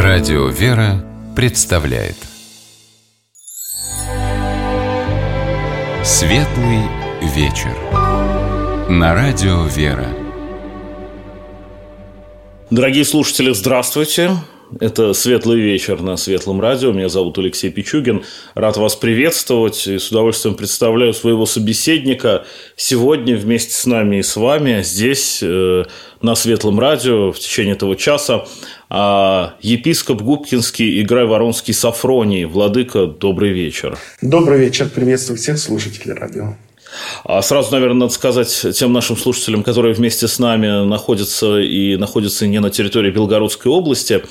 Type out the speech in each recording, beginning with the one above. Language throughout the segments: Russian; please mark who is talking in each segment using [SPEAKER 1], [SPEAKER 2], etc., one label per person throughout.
[SPEAKER 1] Радио «Вера» представляет Светлый вечер на Радио «Вера».
[SPEAKER 2] Дорогие слушатели, здравствуйте. Это «Светлый вечер» на Светлом радио. Меня зовут Алексей Пичугин. Рад вас приветствовать и с удовольствием представляю своего собеседника. Сегодня вместе с нами и с вами здесь, на Светлом радио, в течение этого часа, епископ Губкинский и Грайворонский Софроний. Владыка, добрый вечер.
[SPEAKER 3] Добрый вечер. Приветствую всех слушателей радио.
[SPEAKER 2] Сразу, наверное, надо сказать тем нашим слушателям, которые вместе с нами находятся не на территории Белгородской области.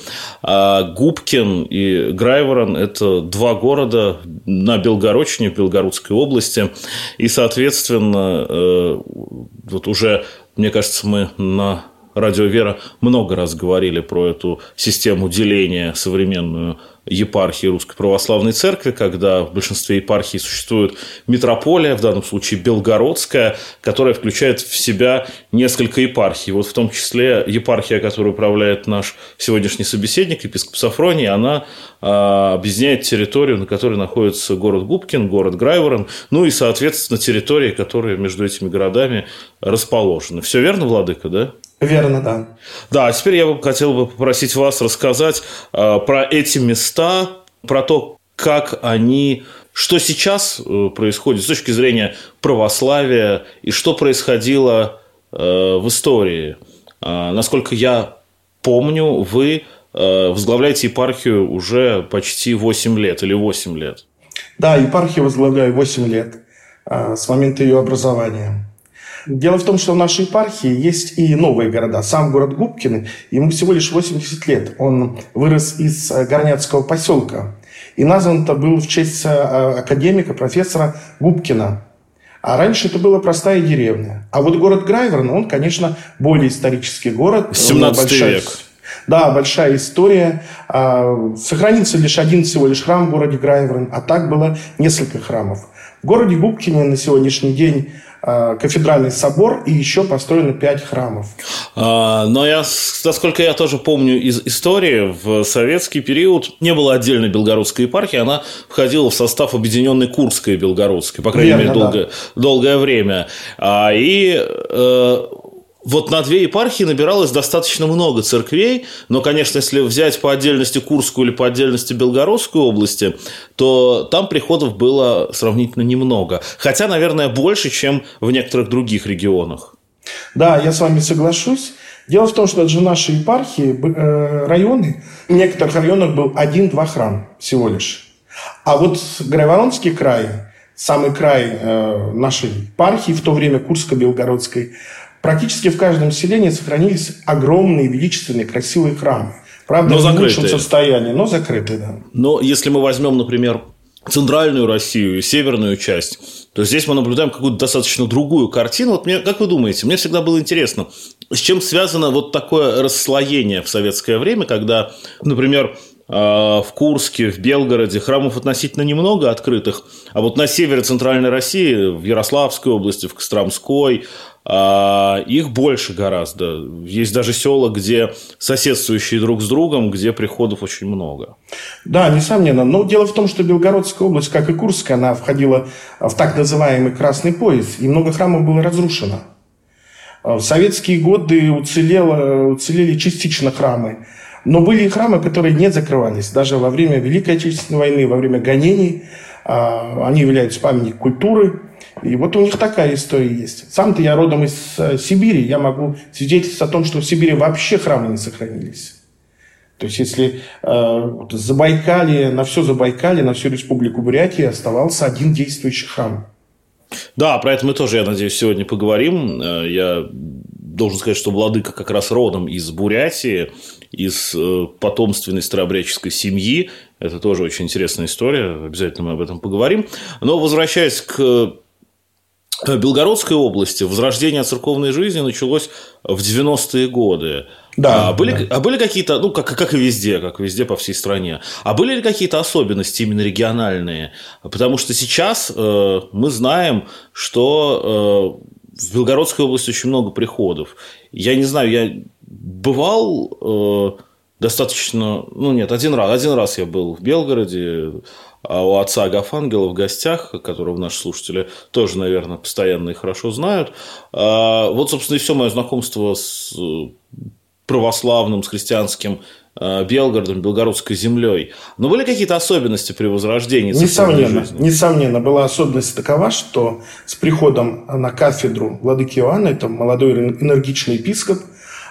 [SPEAKER 2] Губкин и Грайворон – это два города на Белгородчине, в Белгородской области. И, соответственно, вот уже, мне кажется, мы на Радио «Вера» много раз говорили про эту систему деления современную епархии Русской Православной Церкви, когда в большинстве епархий существует митрополия, в данном случае Белгородская, которая включает в себя несколько епархий. Вот в том числе епархия, которую управляет наш сегодняшний собеседник, епископ Софроний, она объединяет территорию, на которой находится город Губкин, город Грайворон, ну и, соответственно, территории, которые между этими городами расположены. Все верно, Владыка, да?
[SPEAKER 3] Верно, да.
[SPEAKER 2] Да, а теперь я хотел бы попросить вас рассказать про эти места, про то, как они, что сейчас происходит с точки зрения православия и что происходило в истории. Насколько я помню, вы возглавляете епархию уже почти 8 лет или 8 лет.
[SPEAKER 3] Да, епархию возглавляю 8 лет с момента ее образования. Дело в том, что в нашей епархии есть и новые города. Сам город Губкин, ему всего лишь 80 лет. Он вырос из горняцкого поселка. И назван-то был в честь академика, профессора Губкина. А раньше это была простая деревня. А вот город Грайворон, он, конечно, более исторический город.
[SPEAKER 2] 17 век.
[SPEAKER 3] Да, большая история. Сохранился лишь один всего лишь храм в городе Грайворон, а так было несколько храмов. В городе Губкине на сегодняшний день кафедральный собор и еще построено 5 храмов.
[SPEAKER 2] Но насколько я тоже помню из истории, в советский период не было отдельной белгородской епархии, она входила в состав объединенной Курской и Белгородской, по крайней мере, долгое время. Вот на 2 епархии набиралось достаточно много церквей, но, конечно, если взять по отдельности Курскую или по отдельности Белгородскую области, то там приходов было сравнительно немного. Хотя, наверное, больше, чем в некоторых других регионах.
[SPEAKER 3] Да, я с вами соглашусь. Дело в том, что даже в нашей епархии районы, в некоторых районах был 1-2 храма всего лишь. А вот Грайворонский край, самый край нашей епархии, в то время Курско-Белгородской, практически в каждом селении сохранились огромные, величественные, красивые храмы. Правда, в лучшем состоянии, но закрытые, да.
[SPEAKER 2] Но если мы возьмем, например, центральную Россию и северную часть, то здесь мы наблюдаем какую-то достаточно другую картину. Вот мне, как вы думаете, мне всегда было интересно, с чем связано вот такое расслоение в советское время, когда, например, в Курске, в Белгороде храмов относительно немного открытых, а вот на севере центральной России, в Ярославской области, в Костромской, их больше гораздо. Есть даже села, где соседствующие друг с другом, где приходов очень много.
[SPEAKER 3] Да, несомненно. Но дело в том, что Белгородская область, как и Курская, она входила в так называемый Красный пояс, и много храмов было разрушено. В советские годы уцелели частично храмы. Но были и храмы, которые не закрывались. Даже во время Великой Отечественной войны, во время гонений, они являются памятником культуры. И вот у них такая история есть. Сам-то я родом из Сибири. Я могу свидетельствовать о том, что в Сибири вообще храмы не сохранились. То есть, если Забайкалье, на всю республику Бурятия оставался один действующий храм.
[SPEAKER 2] Да, про это мы тоже, я надеюсь, сегодня поговорим. Я должен сказать, что Владыка как раз родом из Бурятии, из потомственной старообрядческой семьи. Это тоже очень интересная история. Обязательно мы об этом поговорим. Но возвращаясь к Белгородской области, возрождение церковной жизни началось в 90-е годы.
[SPEAKER 3] Да,
[SPEAKER 2] были какие-то, как и везде по всей стране, а были ли какие-то особенности именно региональные? Потому что сейчас мы знаем, что в Белгородской области очень много приходов. Я не знаю, я бывал достаточно... Нет, один раз я был в Белгороде, у отца Агафангела в гостях, которого наши слушатели тоже, наверное, постоянно и хорошо знают. Вот, собственно, и все мое знакомство с православным, с христианским Белгородом, белгородской землей. Но были какие-то особенности при возрождении церковной жизни? Несомненно.
[SPEAKER 3] Была особенность такова, что с приходом на кафедру владыки Иоанна, это молодой энергичный епископ,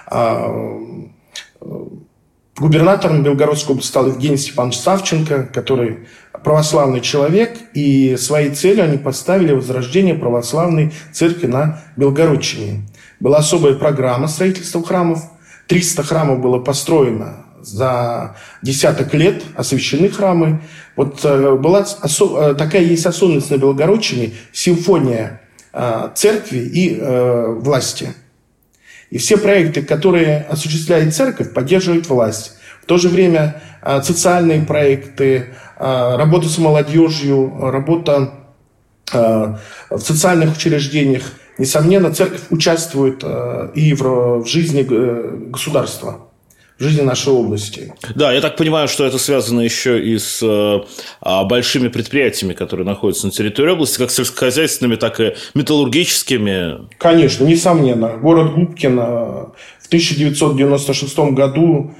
[SPEAKER 3] губернатором Белгородской области стал Евгений Степанович Савченко, который православный человек, и своей целью они поставили возрождение православной церкви на Белгородчине. Была особая программа строительства храмов. 300 храмов было построено за десяток лет, освящены храмы. Вот была такая есть особенность на Белгородчине – симфония церкви и власти. И все проекты, которые осуществляет церковь, поддерживает власть. В то же время социальные проекты, работа с молодежью, работа в социальных учреждениях. Несомненно, церковь участвует и в жизни государства, в жизни нашей области.
[SPEAKER 2] Да, я так понимаю, что это связано еще и с большими предприятиями, которые находятся на территории области, как сельскохозяйственными, так и металлургическими.
[SPEAKER 3] Конечно, несомненно. Город Губкин в 1996 году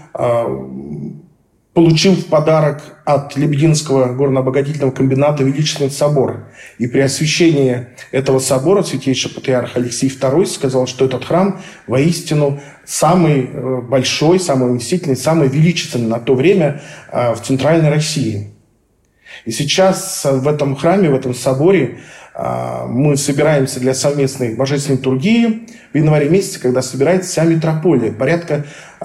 [SPEAKER 3] получил в подарок от Лебединского горно-обогатительного комбината Величественный собор. И при освящении этого собора святейший патриарх Алексий II сказал, что этот храм воистину самый большой, самый вместительный, самый величественный на то время в Центральной России. И сейчас в этом храме, в этом соборе мы собираемся для совместной божественной литургии в январе месяце, когда собирается вся митрополия. Порядка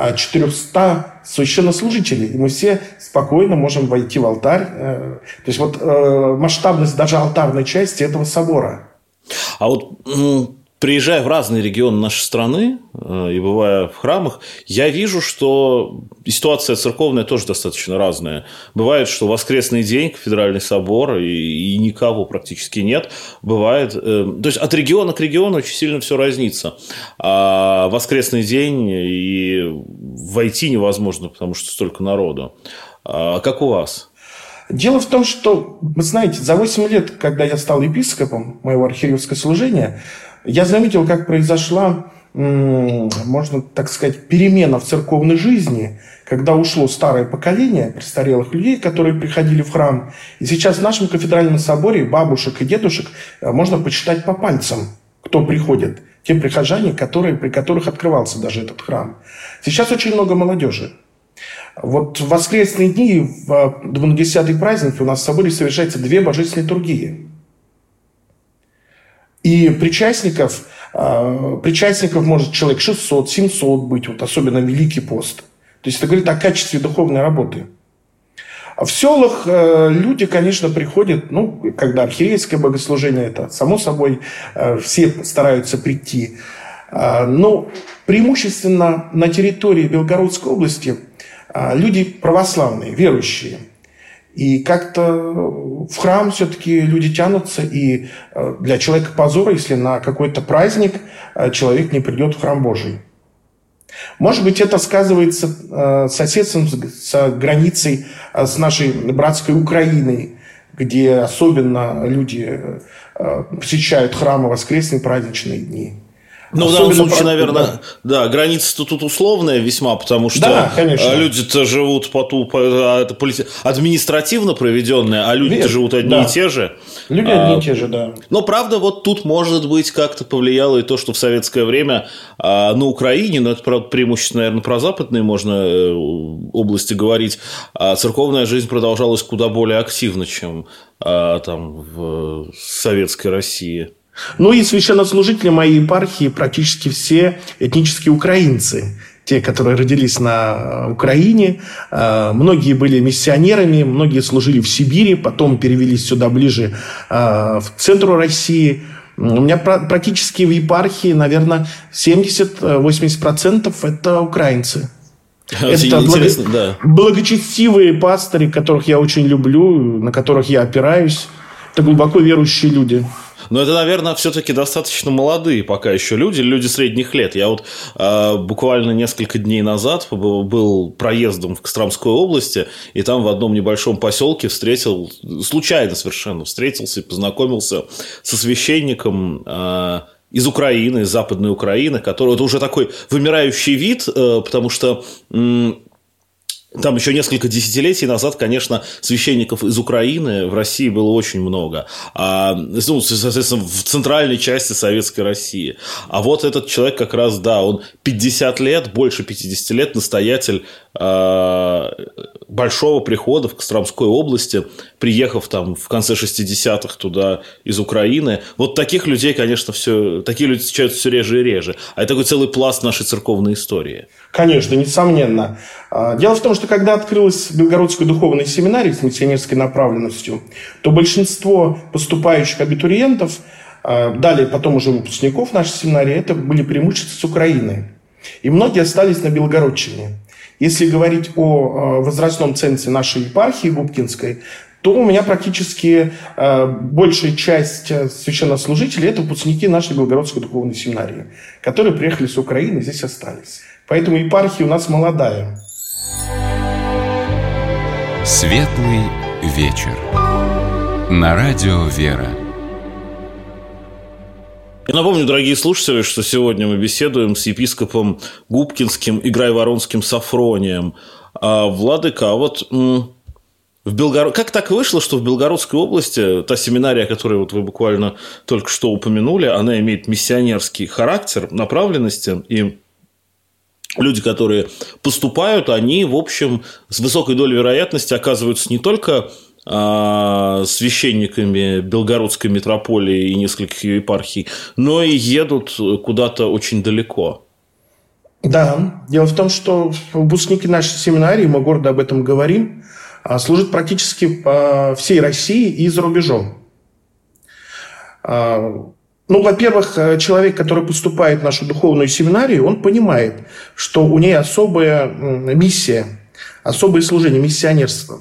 [SPEAKER 3] 400 священнослужителей. И мы все спокойно можем войти в алтарь. То есть вот масштабность даже алтарной части этого собора.
[SPEAKER 2] А вот приезжая в разные регионы нашей страны и бывая в храмах, я вижу, что ситуация церковная тоже достаточно разная. Бывает, что воскресный день, кафедральный собор, и никого практически нет. Бывает, то есть от региона к региону очень сильно все разнится. А воскресный день и войти невозможно, потому что столько народу. Как у вас?
[SPEAKER 3] Дело в том, что, вы знаете, за 8 лет, когда я стал епископом моего архиерейского служения, я заметил, как произошла, можно так сказать, перемена в церковной жизни, когда ушло старое поколение престарелых людей, которые приходили в храм. И сейчас в нашем кафедральном соборе бабушек и дедушек можно посчитать по пальцам, кто приходит. Те прихожане, при которых открывался даже этот храм. Сейчас очень много молодежи. Вот в воскресные дни, в 10-й праздник у нас в соборе совершается 2 божественные литургии. И причастников может человек 600-700 быть, вот особенно Великий пост. То есть это говорит о качестве духовной работы. А в селах люди, конечно, приходят, когда архиерейское богослужение, это само собой, все стараются прийти. Но преимущественно на территории Белгородской области люди православные, верующие. И как-то в храм все-таки люди тянутся, и для человека позор, если на какой-то праздник человек не придет в храм Божий. Может быть, это сказывается соседством с границей с нашей братской Украиной, где особенно люди посещают храмы в воскресные праздничные дни.
[SPEAKER 2] Ну, в данном случае, наверное, да, граница-то тут условная весьма, потому что люди-то живут административно проведенные, а люди-то живут одни и те же.
[SPEAKER 3] Люди одни и те же, да.
[SPEAKER 2] Но, правда, вот тут, может быть, как-то повлияло и то, что в советское время на Украине, но это, правда, преимущественно, наверное, про западные можно области говорить, церковная жизнь продолжалась куда более активно, чем там в советской России.
[SPEAKER 3] Ну и священнослужители моей епархии практически все этнические украинцы. Те, которые родились на Украине. Многие были миссионерами, многие служили в Сибири, потом перевелись сюда ближе в центру России. У меня практически в епархии, наверное, 70-80% это украинцы. Это благочестивые пастыри, которых я очень люблю, на которых я опираюсь. Это глубоко верующие люди.
[SPEAKER 2] Но это, наверное, все-таки достаточно молодые пока еще люди средних лет. Я вот буквально несколько дней назад был проездом в Костромской области, и там в одном небольшом поселке случайно совершенно встретился и познакомился со священником из Украины, из Западной Украины, который это уже такой вымирающий вид, потому что там еще несколько десятилетий назад, конечно, священников из Украины в России было очень много. Соответственно, в центральной части Советской России. А вот этот человек как раз, да, он 50 лет, больше 50 лет, настоятель большого прихода в Костромской области, приехав там в конце 60-х туда из Украины. Вот таких людей, конечно, такие люди встречаются все реже и реже. А это такой целый пласт нашей церковной истории.
[SPEAKER 3] Конечно, несомненно. Дело в том, что когда открылась Белгородская духовная семинария с миссионерской направленностью, то большинство поступающих абитуриентов, далее потом уже выпускников нашей семинарии, это были преимущественно с Украины. И многие остались на Белгородчине. Если говорить о возрастном цензе нашей епархии Губкинской, то у меня практически большая часть священнослужителей – это выпускники нашей Белгородской духовной семинарии, которые приехали с Украины и здесь остались. Поэтому епархия у нас молодая.
[SPEAKER 1] Светлый вечер. На радио «Вера».
[SPEAKER 2] Я напомню, дорогие слушатели, что сегодня мы беседуем с епископом Губкинским и Грайворонским Софронием. Владыка, а вот как так вышло, что в Белгородской области та семинария, которую вот вы буквально только что упомянули, она имеет миссионерский характер, направленности, и люди, которые поступают, они, в общем, с высокой долей вероятности оказываются не только священниками Белгородской митрополии и нескольких ее епархий, но и едут куда-то очень далеко.
[SPEAKER 3] Да, дело в том, что выпускники нашей семинарии, мы гордо об этом говорим, служат практически по всей России и за рубежом. Во-первых, человек, который поступает в нашу духовную семинарию, он понимает, что у нее особая миссия, особое служение, миссионерство.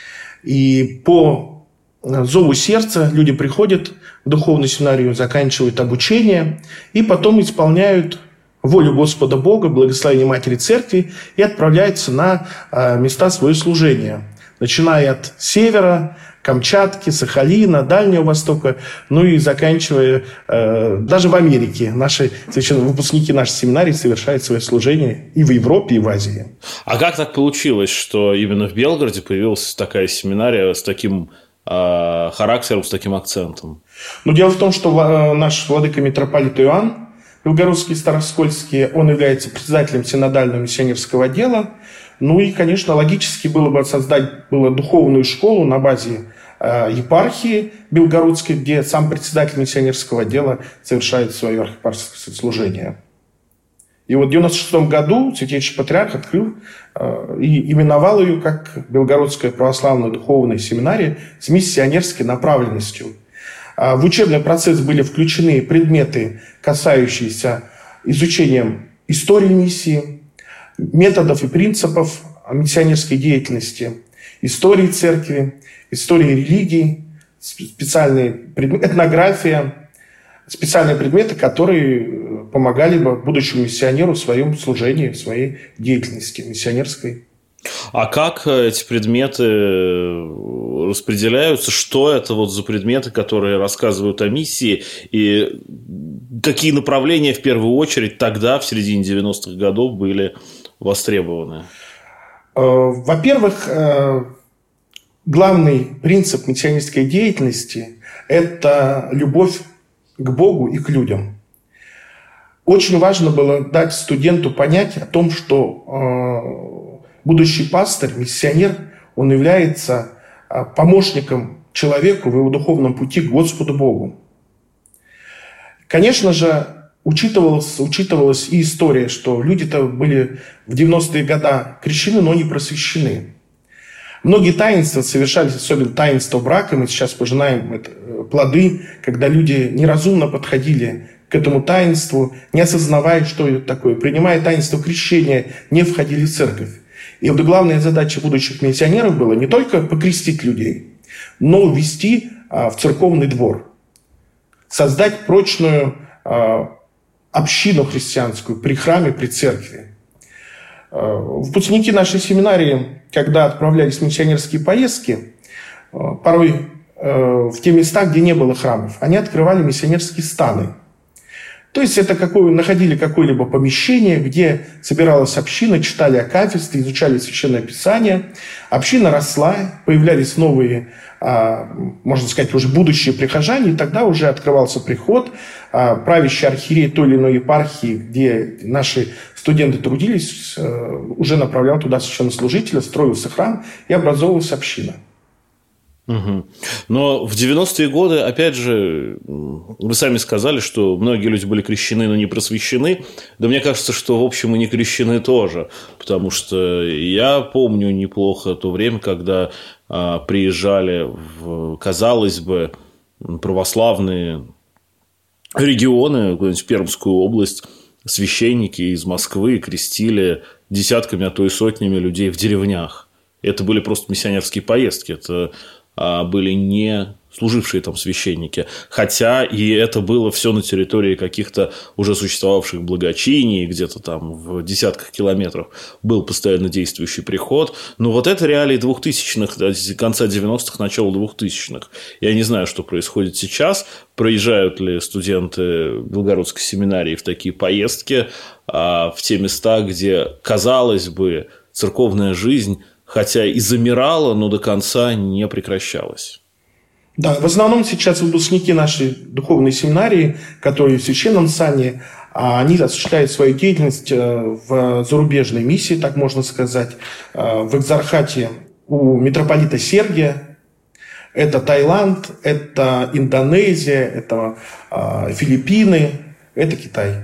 [SPEAKER 3] И по зову сердца люди приходят в духовную семинарию, заканчивают обучение и потом исполняют волю Господа Бога, благословение Матери Церкви и отправляются на места своего служения, начиная от севера, Камчатки, Сахалина, Дальнего Востока, ну и заканчивая даже в Америке. Наши выпускники нашей семинарии совершают свое служение и в Европе, и в Азии.
[SPEAKER 2] А как так получилось, что именно в Белгороде появилась такая семинария с таким характером, с таким акцентом?
[SPEAKER 3] Дело в том, что наш владыка митрополит Иоанн Белгородский, Староскольский, он является председателем синодального миссионерского отдела. И, конечно, логически было бы создать духовную школу на базе епархии Белгородской, где сам председатель миссионерского отдела совершает свое архиепархиерское служение. И вот в 1996 году Святейший Патриарх открыл и именовал ее как Белгородская православная духовная семинария с миссионерской направленностью. В учебный процесс были включены предметы, касающиеся изучения истории миссии, методов и принципов миссионерской деятельности, истории церкви, истории религии, специальные предметы, этнография, специальные предметы, которые помогали бы будущему миссионеру в своем служении, в своей деятельности миссионерской.
[SPEAKER 2] А как эти предметы распределяются? Что это за предметы, которые рассказывают о миссии? И какие направления в первую очередь тогда, в середине 90-х годов, были востребованы?
[SPEAKER 3] Во-первых, главный принцип миссионерской деятельности – это любовь к Богу и к людям. Очень важно было дать студенту понять о том, что будущий пастырь, миссионер, он является помощником человеку в его духовном пути к Господу Богу. Конечно же, учитывалась и история, что люди-то были в 90-е годы крещены, но не просвещены. Многие таинства совершались, особенно таинство брака. Мы сейчас пожинаем плоды, когда люди неразумно подходили к этому таинству, не осознавая, что это такое. Принимая таинство крещения, не входили в церковь. И вот главная задача будущих миссионеров была не только покрестить людей, но ввести в церковный двор. создать прочную общину христианскую при храме, при церкви. Выпускники нашей семинарии, когда отправлялись в миссионерские поездки, порой в те места, где не было храмов, они открывали миссионерские станы. То есть это находили какое-либо помещение, где собиралась община, читали акафисты, изучали Священное Писание. Община росла, появлялись новые, можно сказать, уже будущие прихожане, и тогда уже открывался приход. Правящий архиерей той или иной епархии, где наши студенты трудились, уже направлял туда священнослужителя, строился храм и образовывалась община.
[SPEAKER 2] Угу. Но в 90-е годы, опять же, вы сами сказали, что многие люди были крещены, но не просвещены. Да мне кажется, что, в общем, и не крещены тоже. Потому что я помню неплохо то время, когда приезжали в, казалось бы, православные регионы, в Пермскую область, священники из Москвы крестили десятками, а то и сотнями людей в деревнях. Это были просто миссионерские поездки. Это были не служившие там священники. Хотя и это было все на территории каких-то уже существовавших благочиний, где-то там в десятках километров был постоянно действующий приход. Но вот это реалии 2000-х, конца 90-х, начала 2000-х. Я не знаю, что происходит сейчас. Проезжают ли студенты Белгородской семинарии в такие поездки, в те места, где, казалось бы, церковная жизнь хотя и замирала, но до конца не прекращалась.
[SPEAKER 3] Да, в основном сейчас выпускники нашей духовной семинарии, которые в священном сане, они осуществляют свою деятельность в зарубежной миссии, так можно сказать, в экзархате у митрополита Сергия. Это Таиланд, это Индонезия, это Филиппины, это Китай.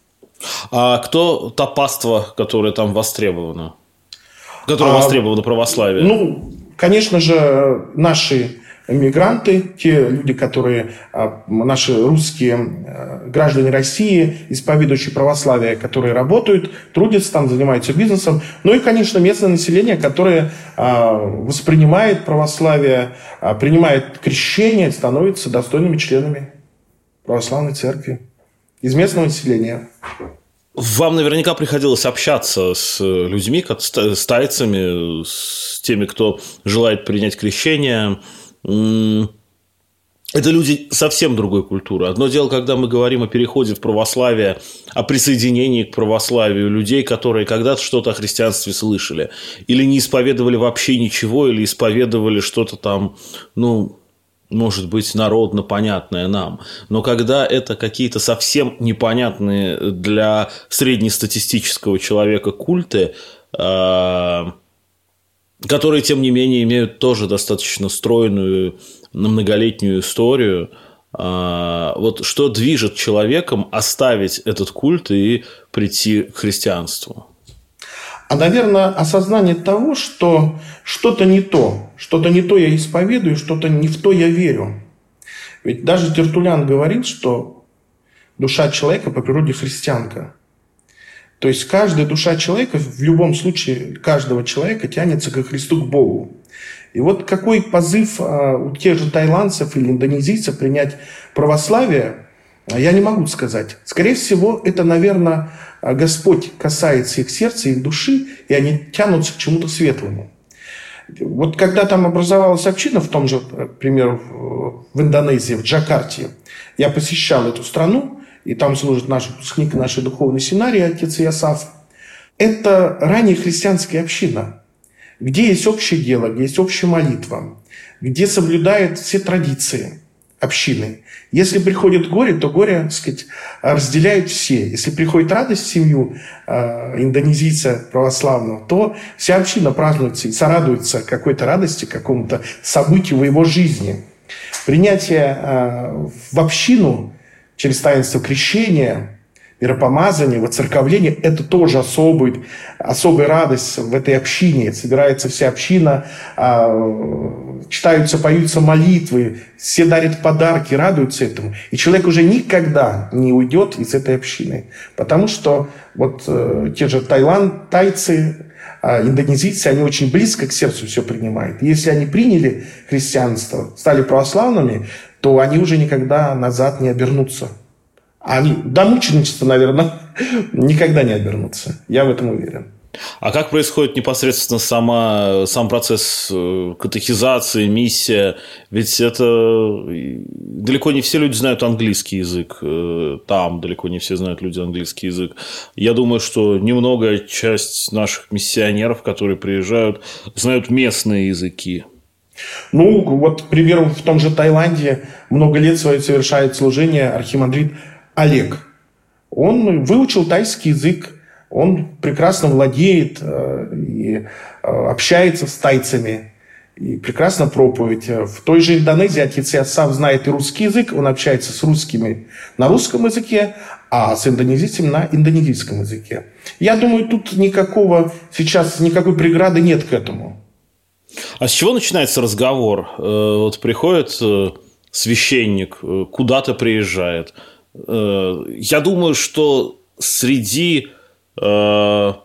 [SPEAKER 2] А кто та паства, которая там востребована? Которая востребована православие?
[SPEAKER 3] Ну, конечно же, наши мигранты, те люди, которые, наши русские граждане России, исповедующие православие, которые работают, трудятся там, занимаются бизнесом. Ну и, конечно, местное население, которое воспринимает православие, принимает крещение, становится достойными членами православной церкви из местного населения.
[SPEAKER 2] Вам наверняка приходилось общаться с людьми, с тайцами, с теми, кто желает принять крещение. Это люди совсем другой культуры. Одно дело, когда мы говорим о переходе в православие, о присоединении к православию людей, которые когда-то что-то о христианстве слышали, или не исповедовали вообще ничего, или исповедовали что-то там, может быть, народно понятное нам. Но когда это какие-то совсем непонятные для среднестатистического человека культы, которые, тем не менее, имеют тоже достаточно стройную, многолетнюю историю, вот что движет человеком оставить этот культ и прийти к христианству?
[SPEAKER 3] Наверное, осознание того, что что-то не то я исповедую, что-то не в то я верю. Ведь даже Тертуллиан говорил, что душа человека по природе христианка. То есть каждая душа человека, в любом случае каждого человека тянется ко Христу, к Богу. И вот какой позыв у тех же тайландцев или индонезийцев принять православие, я не могу сказать. Скорее всего, это, наверное, Господь касается их сердца, их души, и они тянутся к чему-то светлому. Вот когда там образовалась община, в том же, к примеру, в Индонезии, в Джакарте, я посещал эту страну, и там служит наш выпускник нашей духовной семинарии, отец Иосаф. Это ранняя христианская община, где есть общее дело, где есть общая молитва, где соблюдают все традиции общины. Если приходит горе, то горе, так сказать, разделяют все. Если приходит радость в семью индонезийца православного, то вся община празднуется и сорадуется какой-то радости, какому-то событию в его жизни. Принятие в общину через таинство крещения, миропомазания, воцерковления – это тоже особая радость в этой общине. Собирается вся община, читаются, поются молитвы, все дарят подарки, радуются этому. И человек уже никогда не уйдет из этой общины. Потому что вот те же тайцы, индонезийцы, они очень близко к сердцу все принимают. И если они приняли христианство, стали православными, то они уже никогда назад не обернутся. Они до мученичества, наверное, никогда не обернутся. Я в этом уверен.
[SPEAKER 2] А как происходит непосредственно сам процесс катехизации, миссия? Ведь это далеко не все люди знают английский язык. Там далеко не все знают люди английский язык. Я думаю, что немногое часть наших миссионеров, которые приезжают, знают местные языки.
[SPEAKER 3] Ну, вот, к примеру, в том же Таиланде много лет свое совершает служение архимандрит Олег. Он выучил тайский язык. Он прекрасно владеет и общается с тайцами, и прекрасно проповедь. В той же Индонезии отец Иосаф знает и русский язык, он общается с русскими на русском языке, а с индонезийцами на индонезийском языке. Я думаю, тут сейчас никакой преграды нет к этому.
[SPEAKER 2] А с чего начинается разговор? Вот приходит священник, куда-то приезжает. Я думаю, что среди... в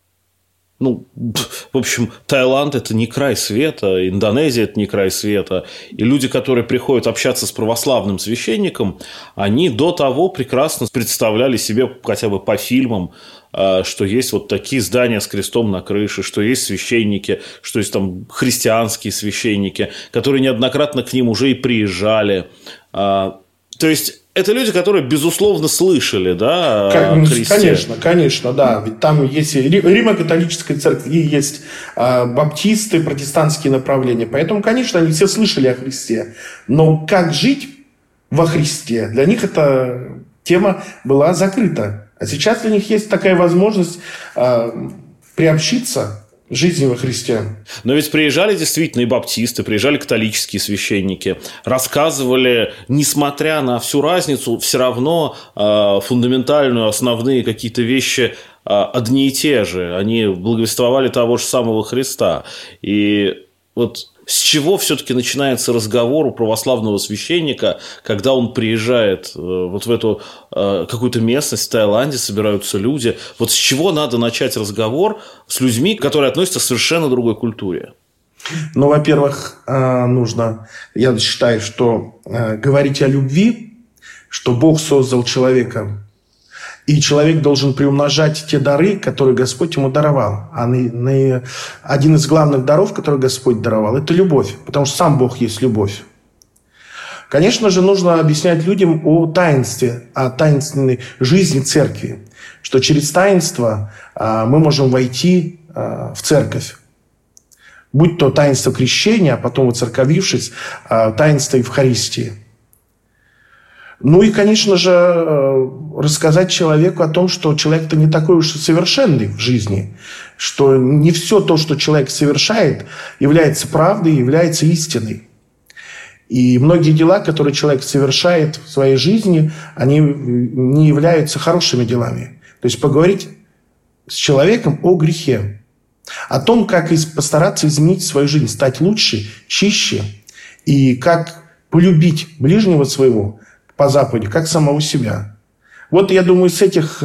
[SPEAKER 2] общем, Таиланд – это не край света, Индонезия – это не край света. И люди, которые приходят общаться с православным священником, они до того прекрасно представляли себе хотя бы по фильмам, что есть вот такие здания с крестом на крыше, что есть священники, что есть там христианские священники, которые неоднократно к ним уже и приезжали. То есть это люди, которые, безусловно, слышали, да, о Христе.
[SPEAKER 3] Конечно, да. Ведь там есть Римо-католическая церковь, и есть баптисты, протестантские направления. Поэтому, конечно, они все слышали о Христе. Но как жить во Христе? Для них эта тема была закрыта. А сейчас для них есть такая возможность приобщиться к жизни во Христе.
[SPEAKER 2] Но ведь приезжали действительно и баптисты, приезжали католические священники, рассказывали, несмотря на всю разницу, все равно фундаментальную, основные какие-то вещи одни и те же. Они благовествовали того же самого Христа. И вот с чего все-таки начинается разговор у православного священника, когда он приезжает вот в эту какую-то местность в Таиланде, собираются люди? Вот с чего надо начать разговор с людьми, которые относятся к совершенно другой культуре?
[SPEAKER 3] Ну, во-первых, я считаю, что говорить о любви, что Бог создал человека, и человек должен приумножать те дары, которые Господь ему даровал. Один из главных даров, который Господь даровал, это любовь. Потому что сам Бог есть любовь. Конечно же, нужно объяснять людям о таинстве, о таинственной жизни церкви. Что через таинство мы можем войти в церковь. Будь то таинство крещения, а потом, воцерковившись, таинство Евхаристии. Ну и, конечно же, рассказать человеку о том, что человек-то не такой уж и совершенный в жизни, что не все то, что человек совершает, является правдой, является истиной. И многие дела, которые человек совершает в своей жизни, они не являются хорошими делами. То есть поговорить с человеком о грехе, о том, как постараться изменить свою жизнь, стать лучше, чище, и как полюбить ближнего своего по заповеди, как самого себя. Вот, я думаю, с этих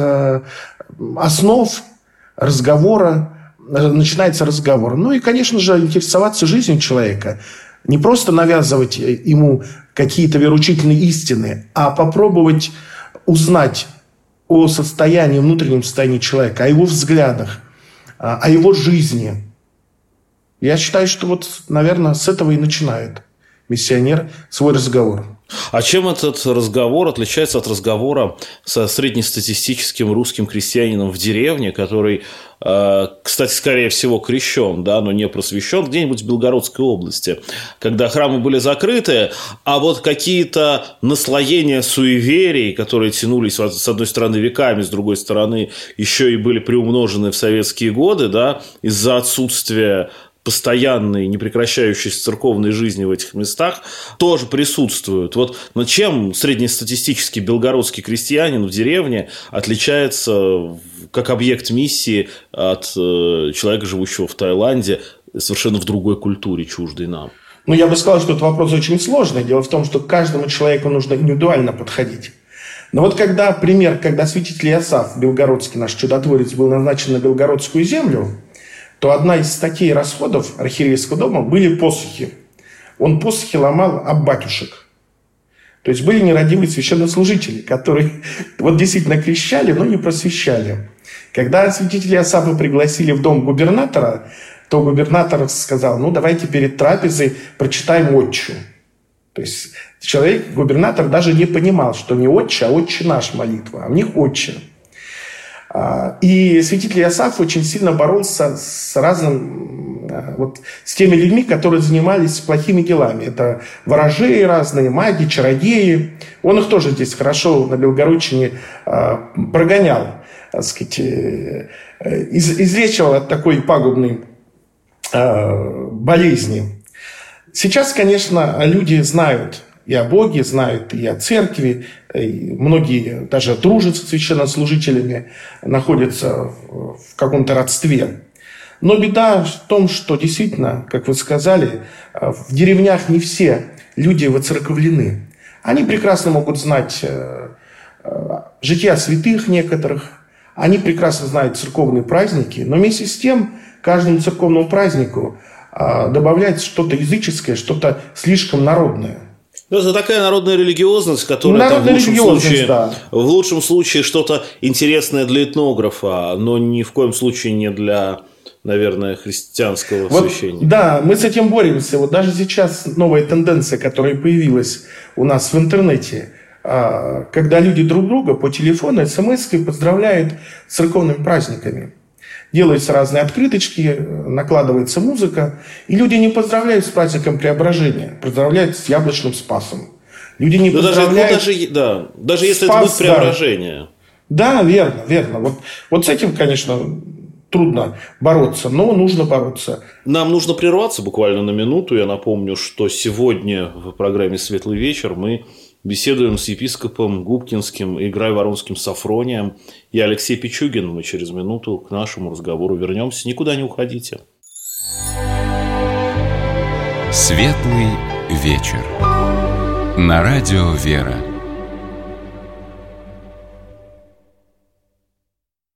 [SPEAKER 3] основ разговора начинается разговор. Ну и, конечно же, интересоваться жизнью человека. Не просто навязывать ему какие-то вероучительные истины, а попробовать узнать о состоянии, внутреннем состоянии человека, о его взглядах, о его жизни. Я считаю, что вот, наверное, с этого и начинает миссионер свой разговор.
[SPEAKER 2] А чем этот разговор отличается от разговора со среднестатистическим русским крестьянином в деревне, который, кстати, скорее всего, крещен, да, но не просвещен, где-нибудь в Белгородской области, когда храмы были закрыты, а вот какие-то наслоения суеверий, которые тянулись с одной стороны веками, с другой стороны еще и были приумножены в советские годы, да, из-за отсутствия постоянной, непрекращающейся церковной жизни в этих местах, тоже присутствуют. Вот но чем среднестатистический белгородский крестьянин в деревне отличается как объект миссии от человека, живущего в Таиланде, совершенно в другой культуре, чуждой нам?
[SPEAKER 3] Ну, я бы сказал, что этот вопрос очень сложный. Дело в том, что к каждому человеку нужно индивидуально подходить. Но вот когда святитель Иосаф, белгородский наш чудотворец, был назначен на белгородскую землю, то одна из статей расходов архиерейского дома были посохи. Он посохи ломал об батюшек. То есть были нерадивые священнослужители, которые вот действительно крещали, но не просвещали. Когда святителя Иосафа пригласили в дом губернатора, то губернатор сказал: ну, давайте перед трапезой прочитаем «Отче». То есть губернатор даже не понимал, что не «Отче», а «Отче наш» молитва, а у них «Отче». И святитель Иосаф очень сильно боролся с теми людьми, которые занимались плохими делами. Это ворожеи разные, маги, чародеи. Он их тоже здесь хорошо на Белгородчине прогонял, так сказать, излечивал от такой пагубной болезни. Сейчас, конечно, люди знают и о Боге, знают и о церкви. И многие даже дружат с священнослужителями, находятся в каком-то родстве. Но беда в том, что действительно, как вы сказали, в деревнях не все люди воцерковлены. Они прекрасно могут знать жития святых некоторых, они прекрасно знают церковные праздники, но вместе с тем каждому церковному празднику добавляется что-то языческое, что-то слишком народное.
[SPEAKER 2] Это такая народная религиозность, которая там, в лучшем случае что-то интересное для этнографа, но ни в коем случае не для, наверное, христианского священника.
[SPEAKER 3] Да, мы с этим боремся. Вот даже сейчас новая тенденция, которая появилась у нас в интернете, когда люди друг друга по телефону, смс-кой поздравляют с церковными праздниками. Делаются разные открыточки, накладывается музыка. И люди не поздравляют с праздником Преображения, поздравляют с яблочным Спасом. Люди не поздравляют...
[SPEAKER 2] Даже если это будет Преображение.
[SPEAKER 3] Да, верно. Вот с этим, конечно, трудно бороться, но нужно бороться.
[SPEAKER 2] Нам нужно прерваться буквально на минуту. Я напомню, что сегодня в программе «Светлый вечер» мы беседуем с епископом Губкинским и Грайворонским Софронием. Я Алексей Пичугин. Мы через минуту к нашему разговору вернемся. Никуда не уходите.
[SPEAKER 1] Светлый вечер. На радио «Вера».